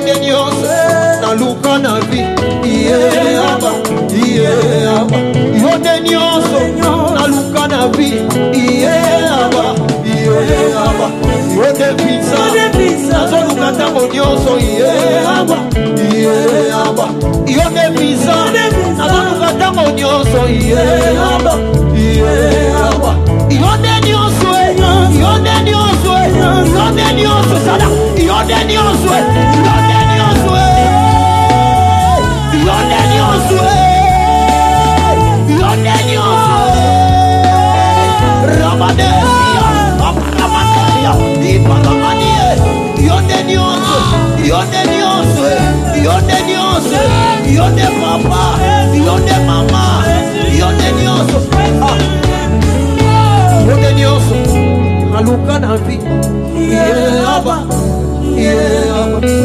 yonde nyonso naluka na vi iye aba yonde nyonso naluka na vi iye aba yonde pizza nazoluka ntango nyonso iye aba yonde pizza nazoluka ntango nyonso iye aba yonde nyonso sada yonde nyonso Ramadesia Ramadania Iparamanie yonde nyonso yonde papa yonde mama yonde nyonso aluka na vi aba